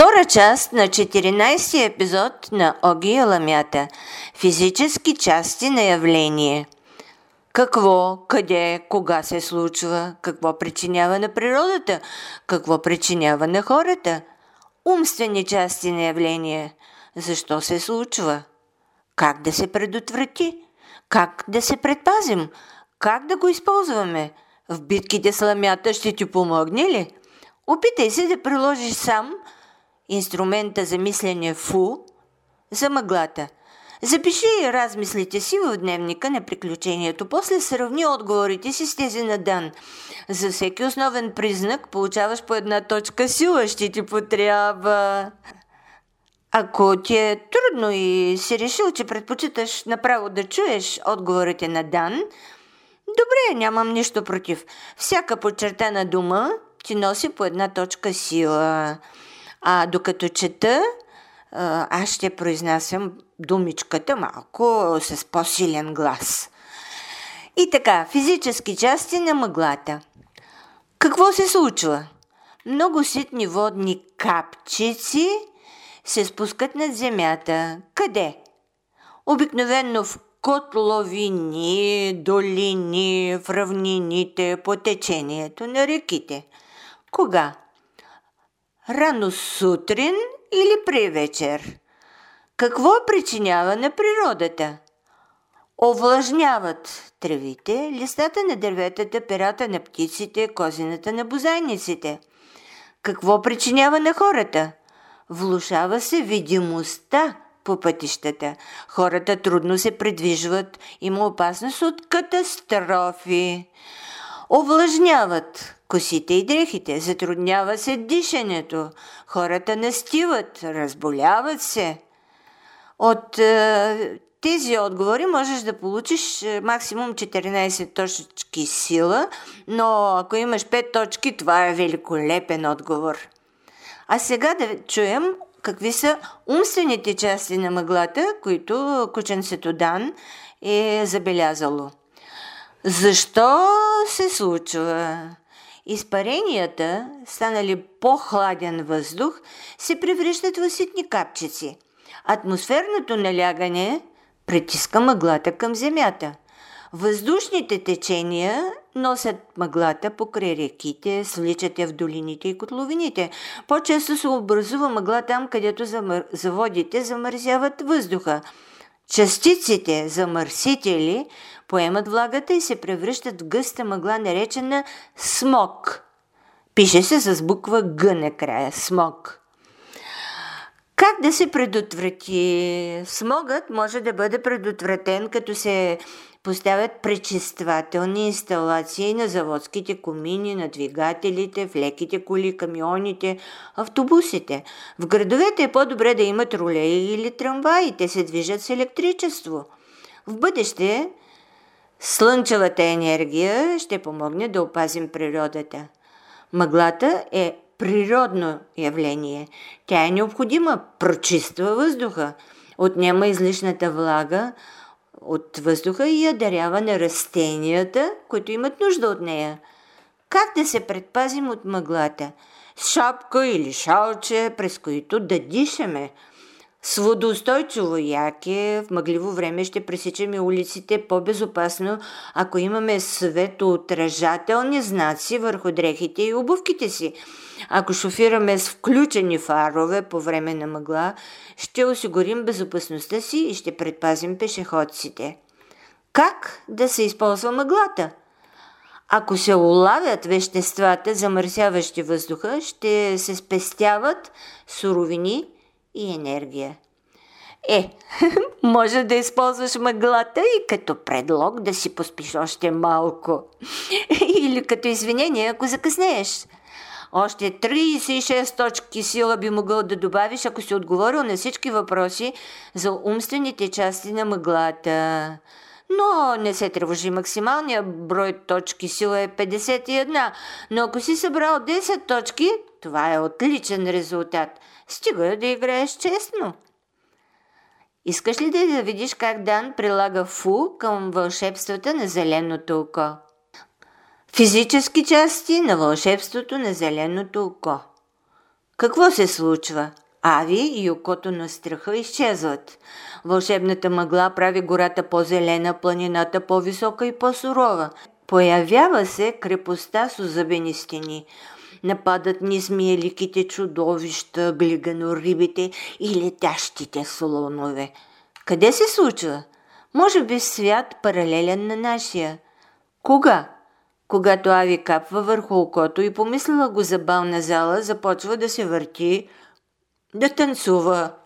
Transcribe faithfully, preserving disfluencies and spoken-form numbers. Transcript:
Втора част на четиринайсети епизод на Оги и Ламята. Физически части на явление. Какво, къде, кога се случва, какво причинява на природата, какво причинява на хората. Умствени части на явление. Защо се случва? Как да се предотврати? Как да се предпазим? Как да го използваме? В битките с Ламята ще ти помогне ли? Опитай се да приложиш сам инструмента за мислене Фу за мъглата. Запиши размислите си в дневника на приключението. После сравни отговорите си с тези на Дан. За всеки основен признак получаваш по една точка сила. Ще ти потрябва. Ако ти е трудно и си решил, че предпочиташ направо да чуеш отговорите на Дан, добре, нямам нищо против. Всяка подчертана дума ти носи по една точка сила. А докато чета, аз ще произнасям думичката малко с по-силен глас. И така, физически части на мъглата. Какво се случва? Много ситни водни капчици се спускат над земята. Къде? Обикновено в котловини, долини, в равнините, по течението на реките. Кога? Рано сутрин или при вечер? Какво причинява на природата? Овлажняват тревите, листата на дърветата, перата на птиците, козината на бозайниците. Какво причинява на хората? Влошава се видимостта по пътищата. Хората трудно се придвижват, има опасност от катастрофи. Овлажняват косите и дрехите, затруднява се дишането, хората настиват, разболяват се. От е, тези отговори можеш да получиш максимум четиринайсет точки сила, но ако имаш пет точки, това е великолепен отговор. А сега да чуем какви са умствените части на мъглата, които кученцето Дан е забелязало. Защо се случва? Изпаренията, станали по-хладен въздух, се превръщат в ситни капчици. Атмосферното налягане притиска мъглата към земята. Въздушните течения носят мъглата покрай реките, свличат я в долините и котловините. По-често се образува мъгла там, където замър... заводите замърсяват въздуха. Частиците замърсители поемат влагата и се превръщат в гъста мъгла, наречена смог. Пише се с буква Г накрая. Смог. Как да се предотврати? Смогът може да бъде предотвратен, като се поставят пречиствателни инсталации на заводските комини, на двигателите, в леките коли, камионите, автобусите. В градовете е по-добре да имат ролеи или трамваи, те се движат с електричество. В бъдеще слънчевата енергия ще помогне да опазим природата. Мъглата е природно явление. Тя е необходима, прочиства въздуха, отнема излишната влага от въздуха и я дарява на растенията, които имат нужда от нея. Как да се предпазим от мъглата? С шапка или шалче, през които да дишаме. С водоустойчиво яке в мъгливо време ще пресичаме улиците по-безопасно, ако имаме светоотражателни знаци върху дрехите и обувките си. Ако шофираме с включени фарове по време на мъгла, ще осигурим безопасността си и ще предпазим пешеходците. Как да се използва мъглата? Ако се улавят веществата, замърсяващи въздуха, ще се спестяват суровини и енергия. Е, може да използваш мъглата и като предлог да си поспиш още малко. Или като извинение, ако закъснееш. Още трийсет и шест точки сила би могъл да добавиш, ако си отговорил на всички въпроси за умствените части на мъглата. Но не се тревожи, максималният брой точки сила е петдесет и една, но ако си събрал десет точки, това е отличен резултат. Стига да играеш честно. Искаш ли да видиш как Дан прилага Фу към вълшебствата на зеленото око? Физически части на вълшебството на зеленото око. Какво се случва? Ави и окото на страха изчезват. Вълшебната мъгла прави гората по-зелена, планината по-висока и по-сурова. Появява се крепостта с озъбени стени. Нападат ни змиеликите чудовища, глиганорибите и летящите слонове. Къде се случва? Може би свят паралелен на нашия. Кога? Когато Ави капва върху окото и помислила го за бална зала, започва да се върти, да танцува.